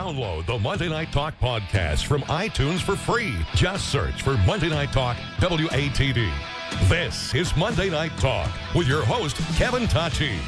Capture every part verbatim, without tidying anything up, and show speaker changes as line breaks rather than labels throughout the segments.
Download the Monday Night Talk podcast from iTunes for free. Just search for Monday Night Talk W A T D. This is Monday Night Talk with your host, Kevin Tachi.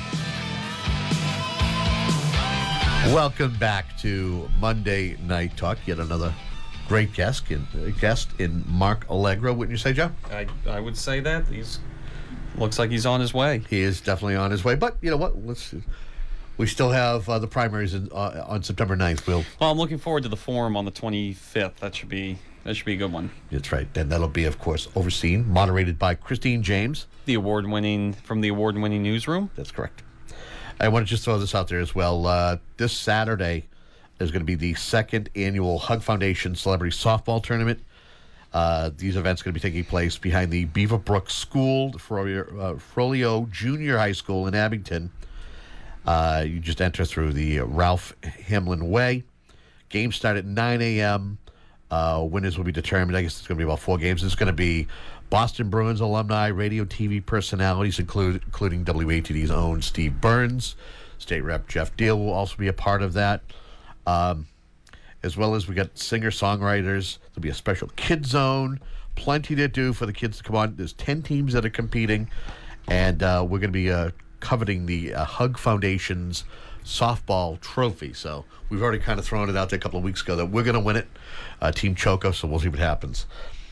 Welcome back to Monday Night Talk. Yet another great guest in, uh, guest in Mark Allegro. Wouldn't you say, Joe?
I, I would say that. He's looks like he's on his way.
He is definitely on his way. But you know what? Let's. We still have uh, the primaries in, uh, on September ninth. We'll.
Well, I'm looking forward to the forum on the twenty-fifth. That should be that should be a good one.
That's right. And that'll be, of course, overseen, moderated by Christine James,
the award-winning from the award-winning newsroom.
That's correct. I want to just throw this out there as well. Uh, this Saturday is going to be the second annual Hug Foundation Celebrity Softball Tournament. Uh, these events are going to be taking place behind the Beaverbrook School, Frollo, uh, Frollo Junior High School in Abington. Uh, you just enter through the Ralph Hamlin Way. Games start at nine a.m. Uh, winners will be determined. I guess it's going to be about four games. It's going to be Boston Bruins alumni, radio, T V personalities, include, including W A T D's own Steve Burns. State Rep Jeff Deal will also be a part of that. Um, as well as we got singer-songwriters. There'll be a special kid zone. Plenty to do for the kids to come on. There's ten teams that are competing. And uh, we're going to be uh, coveting the uh, Hug Foundation's softball trophy. So we've already kind of thrown it out there a couple of weeks ago that we're going to win it. Uh, Team Choco, so we'll see what happens.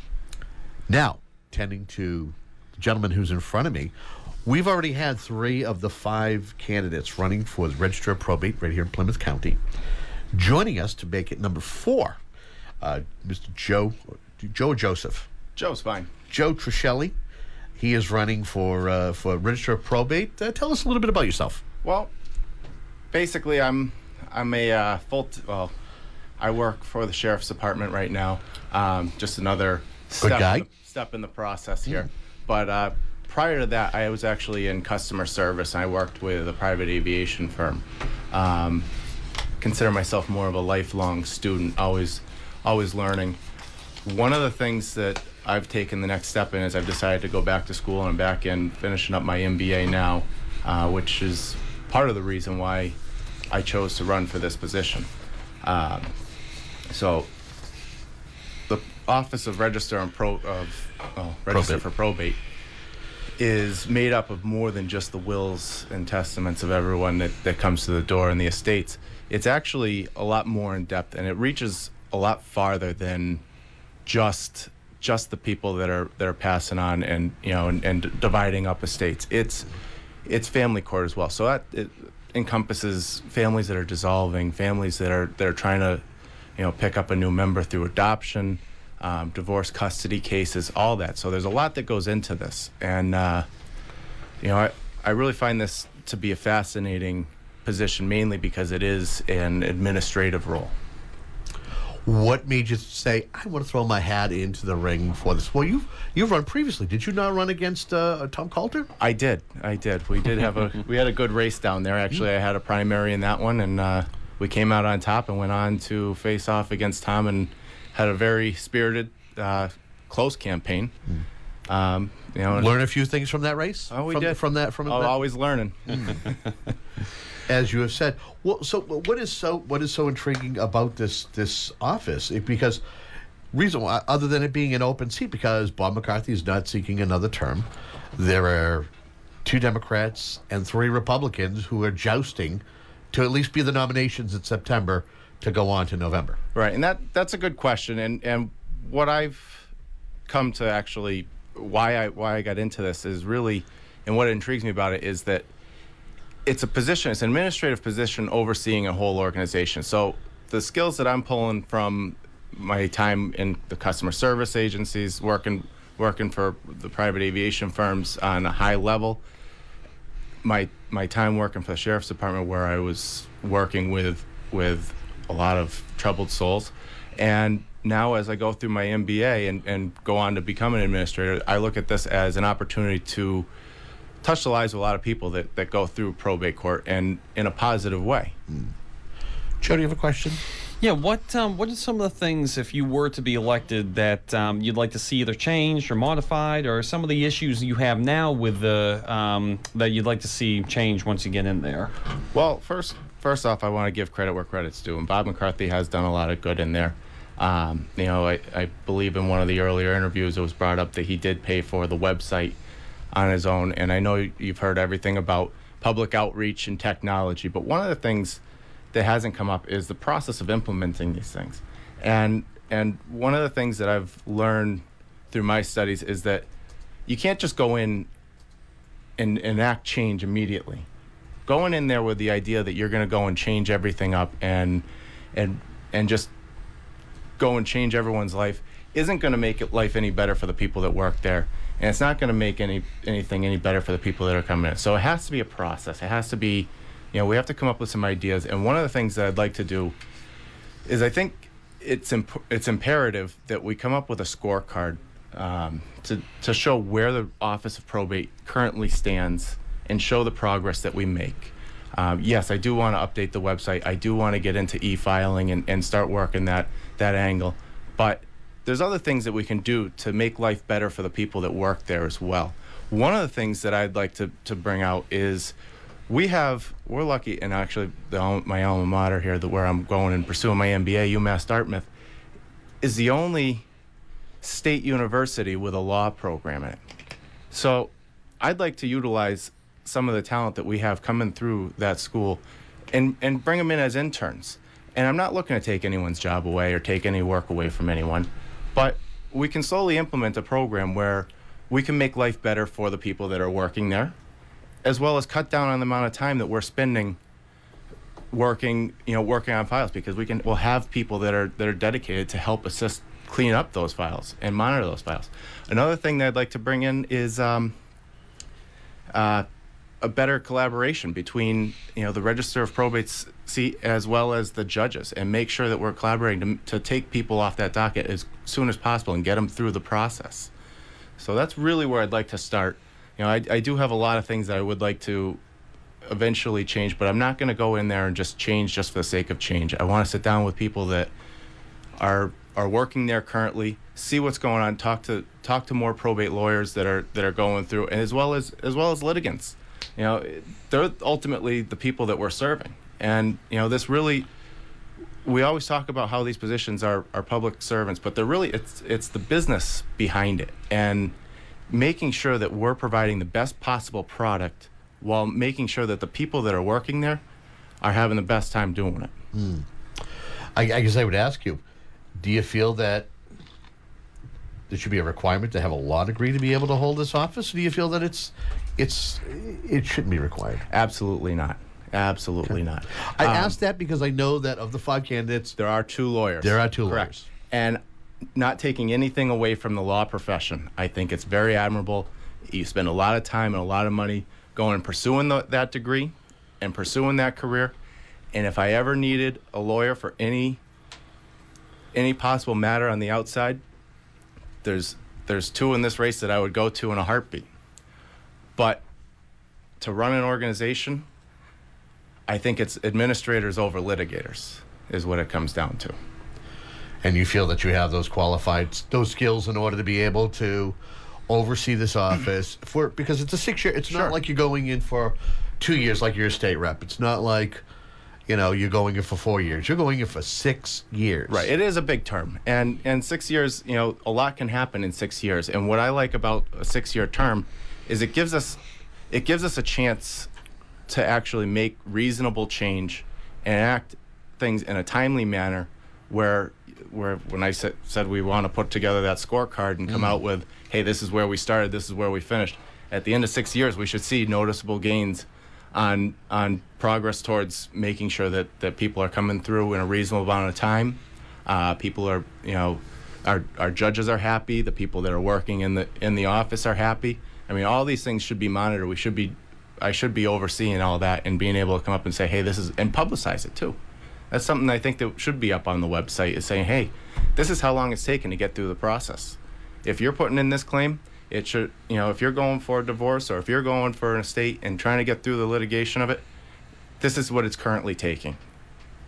Now, tending to the gentleman who's in front of me, we've already had three of the five candidates running for the Register of Probate right here in Plymouth County. Joining us to make it number four, uh, Mister Joe, Joe Joseph.
Joe's fine.
Joe Trischelli. He is running for uh, for Register of Probate. Uh, tell us a little bit about yourself.
Well, basically, I'm I'm a uh, full. T- well, I work for the Sheriff's Department right now. Um, just another step
guy.
In the, step in the process here. Mm. But uh, prior to that, I was actually in customer service. I worked with a private aviation firm. Um, consider myself more of a lifelong student, always, always learning. One of the things that I've taken the next step in is I've decided to go back to school, and I'm back in finishing up my M B A now, uh, which is part of the reason why I chose to run for this position. Um, so the Office of Register and Pro of oh, Register
Probate.
for Probate is made up of more than just the wills and testaments of everyone that, that comes to the door in the estates. It's actually a lot more in depth, and it reaches a lot farther than just just the people that are that are passing on and you know and, and dividing up estates. It's it's family court as well. So that it encompasses families that are dissolving, families that are that are trying to you know pick up a new member through adoption, um, divorce, custody cases, all that. So there's a lot that goes into this, and uh, you know I I really find this to be a fascinating position, mainly because it is an administrative role.
What made you say, I want to throw my hat into the ring for this? Well, you've, you've run previously. Did you not run against uh, Tom Coulter?
I did. I did. We did have a we had a good race down there. Actually, I had a primary in that one, and uh, we came out on top and went on to face off against Tom and had a very spirited, uh, close campaign. Mm. Um, you know,
Learn a few things from that race?
Oh, we
from,
did.
From that? From
oh,
that?
Always learning.
As you have said. Well, so what is so what is so intriguing about this this office? It, because reason why, other than it being an open seat, because Bob McCarthy is not seeking another term. There are two Democrats and three Republicans who are jousting to at least be the nominations in September to go on to November.
Right, and that that's a good question. And and what I've come to actually why I why I got into this is really, and what intrigues me about it is that it's a position, it's an administrative position overseeing a whole organization. So the skills that I'm pulling from my time in the customer service agencies, working working for the private aviation firms on a high level, my my time working for the Sheriff's Department, where I was working with with a lot of troubled souls, and now as I go through my M B A and, and go on to become an administrator, I look at this as an opportunity to touch the lives of a lot of people that, that go through probate court, and in a positive way.
Mm. Joe, do you have a question?
Yeah, what um, what are some of the things, if you were to be elected, that um, you'd like to see either changed or modified, or some of the issues you have now with the um, that you'd like to see change once you get in there?
Well, first first off, I want to give credit where credit's due, and Bob McCarthy has done a lot of good in there. Um, you know, I, I believe in one of the earlier interviews it was brought up that he did pay for the website on his own, and I know you've heard everything about public outreach and technology, but one of the things that hasn't come up is the process of implementing these things. And and one of the things that I've learned through my studies is that you can't just go in and enact change immediately. Going in there with the idea that you're going to go and change everything up and and and just go and change everyone's life isn't going to make it life any better for the people that work there, and it's not going to make any anything any better for the people that are coming in. So it has to be a process. It has to be, you know, we have to come up with some ideas. And one of the things that I'd like to do is I think it's imp- it's imperative that we come up with a scorecard um, to to show where the Office of Probate currently stands and show the progress that we make. Um, yes, I do want to update the website. I do want to get into e-filing and, and start working that that angle. But there's other things that we can do to make life better for the people that work there as well. One of the things that I'd like to, to bring out is we have, we're lucky, and actually the, my alma mater here, that where I'm going and pursuing my M B A, UMass Dartmouth, is the only state university with a law program in it. So I'd like to utilize some of the talent that we have coming through that school and, and bring them in as interns. And I'm not looking to take anyone's job away or take any work away from anyone, but we can slowly implement a program where we can make life better for the people that are working there, as well as cut down on the amount of time that we're spending working, you know, working on files, because we can, we'll have people that are that are dedicated to help assist clean up those files and monitor those files. Another thing that I'd like to bring in is um, uh, a better collaboration between, you know, the Register of Probate's seat as well as the judges, and make sure that we're collaborating to, to take people off that docket as soon as possible and get them through the process. So that's really where I'd like to start. You know, I, I do have a lot of things that I would like to eventually change, but I'm not going to go in there and just change just for the sake of change. I want to sit down with people that are are working there currently, see what's going on, talk to talk to more probate lawyers that are that are going through, and as well as as well as litigants. You know, they're ultimately the people that we're serving. And, you know, this really, we always talk about how these positions are, are public servants, but they're really, it's it's the business behind it, and making sure that we're providing the best possible product while making sure that the people that are working there are having the best time doing it.
Mm. I, I guess I would ask you, do you feel that there should be a requirement to have a law degree to be able to hold this office? Or do you feel that it's it's it shouldn't be required?
Absolutely not. Absolutely okay. not.
I
um,
asked that because I know that of the five candidates,
there are two lawyers.
There are two
Correct.
lawyers.
And not taking anything away from the law profession, I think it's very admirable. You spend a lot of time and a lot of money going and pursuing the, that degree and pursuing that career. And if I ever needed a lawyer for any any possible matter on the outside, there's there's two in this race that I would go to in a heartbeat. But to run an organization, I think it's administrators over litigators is what it comes down to.
And you feel that you have those qualified, those skills in order to be able to oversee this office for, because it's a six year, it's
Sure.
not like you're going in for two years like you're a state rep. It's not like, you know, you're going in for four years. You're going in for six years.
Right. It is a big term. And and six years, you know, a lot can happen in six years. And what I like about a six-year term is it gives us it gives us a chance to actually make reasonable change and act things in a timely manner where where when I said, said we want to put together that scorecard and come mm. out with, hey, this is where we started, this is where we finished. At the end of six years, we should see noticeable gains on on progress towards making sure that, that people are coming through in a reasonable amount of time. Uh, people are, you know, our our judges are happy. The people that are working in the in the office are happy. I mean, all these things should be monitored. We should be, I should be overseeing all that and being able to come up and say, hey, this is, and publicize it too. That's something I think that should be up on the website, is saying, hey, this is how long it's taken to get through the process. If you're putting in this claim, it should, you know, if you're going for a divorce or if you're going for an estate and trying to get through the litigation of it, this is what it's currently taking.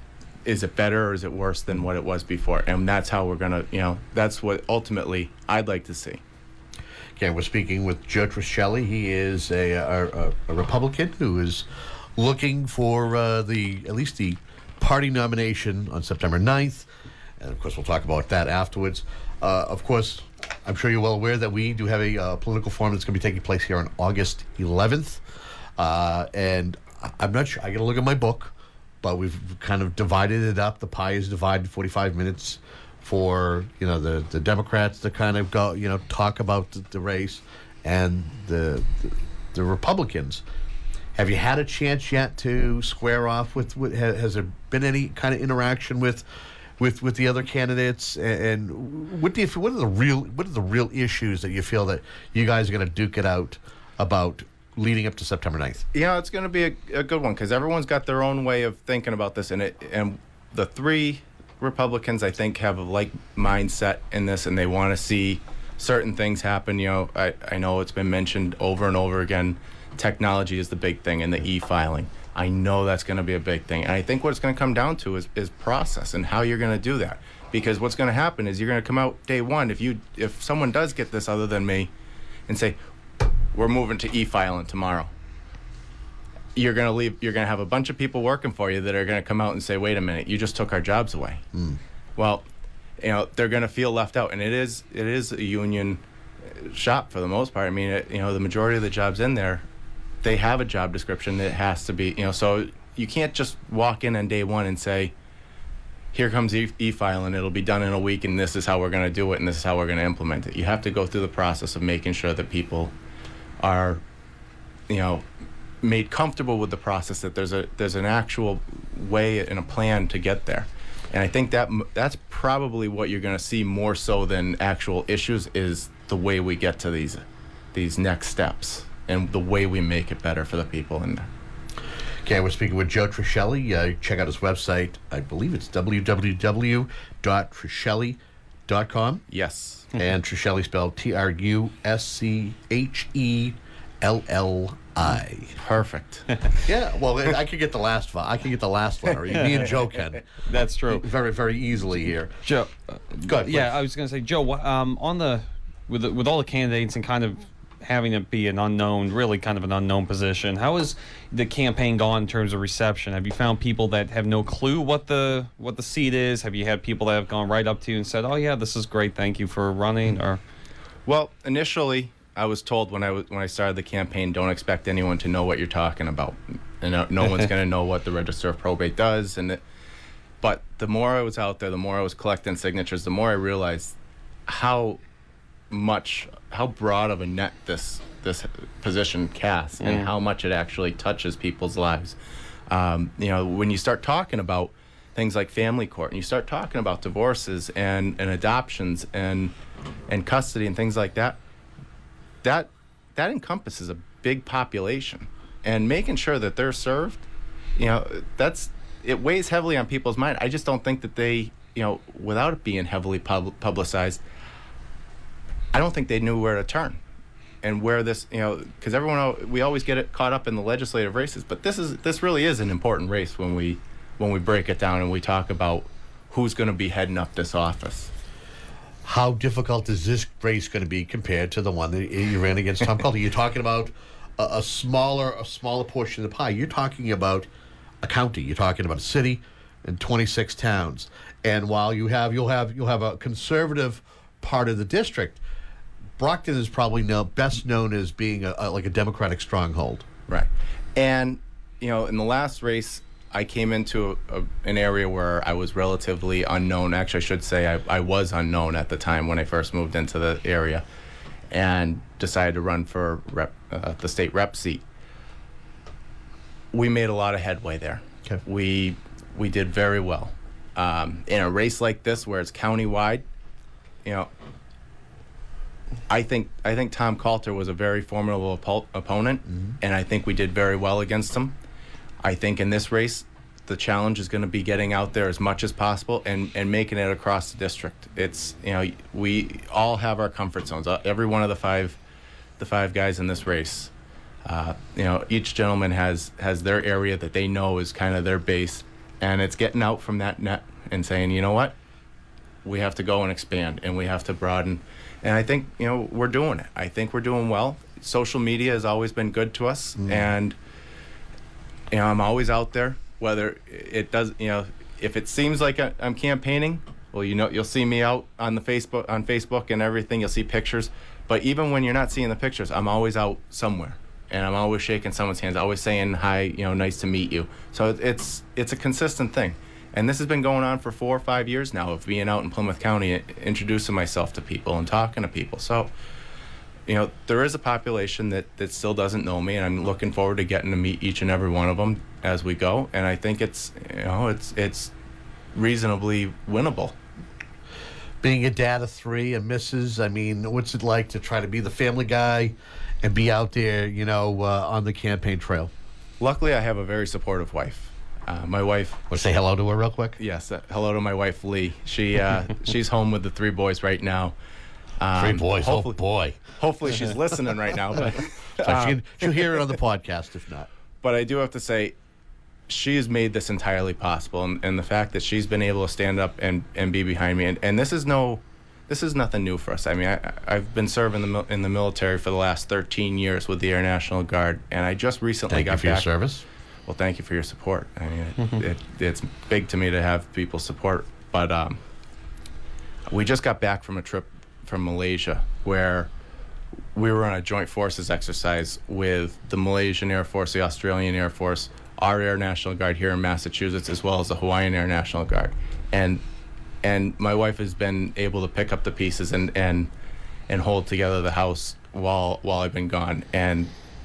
is it better or is it worse than what it was before? And that's how we're going to, you know, that's what ultimately I'd like to see.
Okay, we're speaking with Joe Triscelli. He is a, a, a Republican who is looking for uh, the at least the party nomination on September ninth. And, of course, we'll talk about that afterwards. Uh, of course, I'm sure you're well aware that we do have a uh, political forum that's going to be taking place here on August eleventh. Uh, and I'm not sure. I got to look at my book, but we've kind of divided it up. The pie is divided forty-five minutes for, you know, the, the Democrats to kind of go, you know, talk about the, the race, and the, the the Republicans. Have you had a chance yet to square off with, with has there been any kind of interaction with with with the other candidates, and, and what do you what are the real what are the real issues that you feel that you guys are going to duke it out about leading up to September ninth?
Yeah, it's going to be a, a good one because everyone's got their own way of thinking about this, and it and the three Republicans, I think, have a like mindset in this, and they want to see certain things happen. You know, I, I know it's been mentioned over and over again, technology is the big thing, and the e-filing. I know that's going to be a big thing. And I think what it's going to come down to is, is process and how you're going to do that. Because what's going to happen is you're going to come out day one, if you if someone does get this other than me, and say, we're moving to e-filing tomorrow. You're going to leave. You're going to have a bunch of people working for you that are going to come out and say, wait a minute, you just took our jobs away. Mm. Well, you know, they're going to feel left out. And it is it is a union shop for the most part. I mean, it, you know, the majority of the jobs in there, they have a job description that has to be, you know, so you can't just walk in on day one and say, here comes e- e-filing, it'll be done in a week, and this is how we're going to do it, and this is how we're going to implement it. You have to go through the process of making sure that people are, you know, made comfortable with the process, that there's a there's an actual way and a plan to get there. And I think that that's probably what you're going to see more so than actual issues, is the way we get to these these next steps and the way we make it better for the people in there.
Okay, we're speaking with Joe Triscelli. Uh, check out his website. I believe it's w w w dot triscelli dot com.
Yes.
And Triscelli spelled T R U S C H E L L I.
Perfect.
Yeah, well, I could get the last I could get the last letter. Me and Joe can.
That's true.
Very, very easily here.
Joe. Uh,
Go ahead,
yeah,
please.
I was going to say, Joe. Um, on the with the, with all the candidates and kind of having it be an unknown, really kind of an unknown position, how has the campaign gone in terms of reception? Have you found people that have no clue what the what the seat is? Have you had people that have gone right up to you and said, "Oh yeah, this is great, thank you for running"? Or,
well, initially, I was told when I was when I started the campaign, don't expect anyone to know what you're talking about, and no, no one's going to know what the Register of Probate does. And it, but the more I was out there, the more I was collecting signatures, the more I realized how much how broad of a net this this position casts, and
Mm.
how much it actually touches people's lives. Um, you know, when you start talking about things like family court, and you start talking about divorces and, and adoptions and and custody and things like that, that that encompasses a big population, and making sure that they're served, you know, that's it weighs heavily on people's mind. I just don't think that they, you know, without it being heavily pub- publicized, I don't think they knew where to turn and where this, you know, because everyone, we always get it caught up in the legislative races, but this is this really is an important race when we when we break it down and we talk about who's going to be heading up this office.
How difficult is this race going to be compared to the one that you ran against Tom Coulter? You're talking about a, a smaller a smaller portion of the pie. You're talking about a county. You're talking about a city and twenty-six towns. And while you have you'll have you'll have a conservative part of the district, Brockton is probably know, best known as being a, a, like a Democratic stronghold.
Right. And, you know, in the last race, I came into a, a, an area where I was relatively unknown. Actually, I should say I, I was unknown at the time when I first moved into the area, and decided to run for rep, uh, the state rep seat. We made a lot of headway there.
Okay.
We we did very well. Um, in a race like this where it's countywide, you know, I think I think Tom Coulter was a very formidable oppo- opponent, mm-hmm. and I think we did very well against him. I think in this race, the challenge is going to be getting out there as much as possible and, and making it across the district. It's, you know, we all have our comfort zones. Every one of the five, the five guys in this race, uh, you know, each gentleman has has their area that they know is kind of their base, And it's getting out from that net and saying, you know what, we have to go and expand, and we have to broaden. And I think, you know, we're doing it. I think we're doing well. Social media has always been good to us, mm. and you know, I'm always out there. Whether it does, you know, if it seems like I'm campaigning, well, you know, you'll see me out on the Facebook, on Facebook and everything. You'll see pictures. But even when you're not seeing the pictures, I'm always out somewhere, and I'm always shaking someone's hands, always saying hi, you know, nice to meet you. So it's it's a consistent thing. And this has been going on for four or five years now, of being out in Plymouth County, introducing myself to people and talking to people. So, you know, there is a population that, that still doesn't know me, and I'm looking forward to getting to meet each and every one of them as we go. And I think it's, you know, it's it's reasonably winnable.
Being a dad of three, a missus, I mean, what's it like to try to be the family guy and be out there, you know, uh, on the campaign trail?
Luckily, I have a very supportive wife. Uh, my wife.
Want to say hello to her real quick?
Yes, uh, hello to my wife, Lee. She uh, she's home with the three boys right now. Um,
three boys, oh boy.
Hopefully she's listening right now. But
so she'll, she'll hear it on the podcast if not.
But I do have to say, she has made this entirely possible, and, and the fact that she's been able to stand up and, and be behind me, and, and this is no, this is nothing new for us. I mean, I, I've been serving the, in the military for the last thirteen years with the Air National Guard, and I just recently
Thank
got
you for
back.
your service.
Well, thank you for your support. I mean, it, it, it's big to me to have people's support. But um, we just got back from a trip from Malaysia where we were on a joint forces exercise with the Malaysian Air Force, the Australian Air Force, our Air National Guard here in Massachusetts, as well as the Hawaiian Air National Guard. And and my wife has been able to pick up the pieces and, and, and hold together the house while while I've been gone. And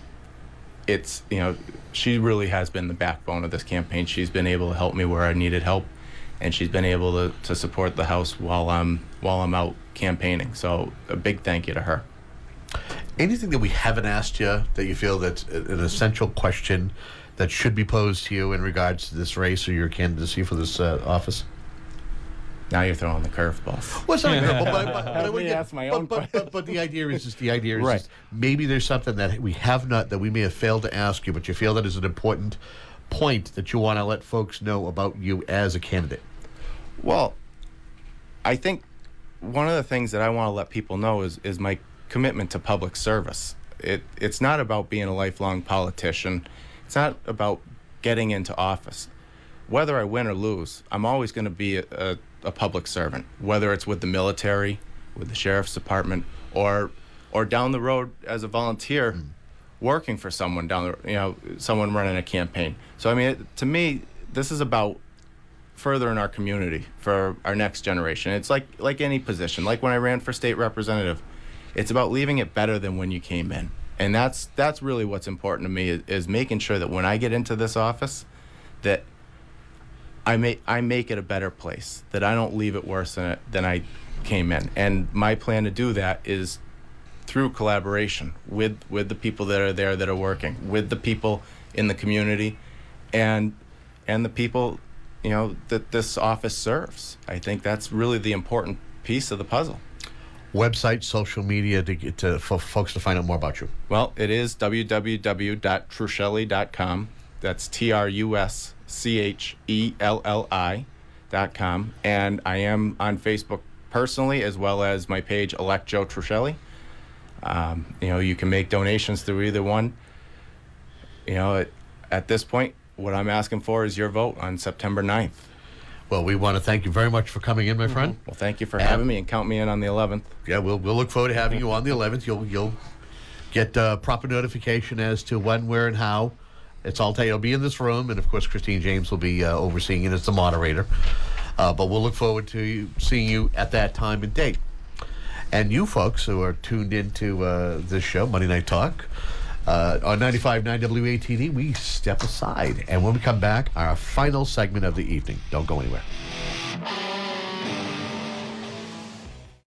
it's, you know, she really has been the backbone of this campaign. She's been able to help me where I needed help, and she's been able to, to support the house while I'm while I'm out campaigning. So a big thank you to her.
Anything that we haven't asked you that you feel that's an essential question that should be posed to you in regards to this race or your candidacy for this uh, office?
Now you're throwing the curveball.
Well, it's not a curveball, but, but, but, I
would
get,
ask my
but,
own
but, but, but the idea is just the idea is
Right.
just maybe there's something that we have not, that we may have failed to ask you, but you feel that is an important point that you want to let folks know about you as a candidate.
Well, I think one of the things that I want to let people know is is my commitment to public service. It it's not about being a lifelong politician. It's not about getting into office. Whether I win or lose, I'm always going to be a, a, a public servant, whether it's with the military, with the sheriff's department, or or down the road as a volunteer mm. working for someone down the, you know, someone running a campaign. So I mean, it, to me, this is about furthering our community for our next generation. It's like like any position, like when I ran for state representative, it's about leaving it better than when you came in. And that's that's really what's important to me, is, is making sure that when I get into this office, that I make I make it a better place, that I don't leave it worse than it, than I came in. And my plan to do that is through collaboration with with the people that are there that are working, with the people in the community, and and the people, you know, that this office serves. I think that's really the important piece of the puzzle.
Website, social media to get to, for folks to find out more about you.
Well, it is w w w dot truschelli dot com. That's T R U S C H E L L I dot com. And I am on Facebook personally, as well as my page, Elect Joe Truschelli. Um, you know, you can make donations through either one. You know, at, at this point, what I'm asking for is your vote on September ninth.
Well, we want to thank you very much for coming in, my friend.
Mm-hmm. Well, thank you for having me, and count me in on the eleventh.
Yeah, we'll we'll look forward to having you on the eleventh. You'll you'll get uh, proper notification as to when, where, and how. It's all tell you. It'll be in this room, and of course, Christine James will be uh, overseeing it as the moderator. Uh, but we'll look forward to you, seeing you at that time and date. And you folks who are tuned into uh, this show, Monday Night Talk, uh, on ninety-five point nine W A T D, we step aside. And when we come back, our final segment of the evening. Don't go anywhere.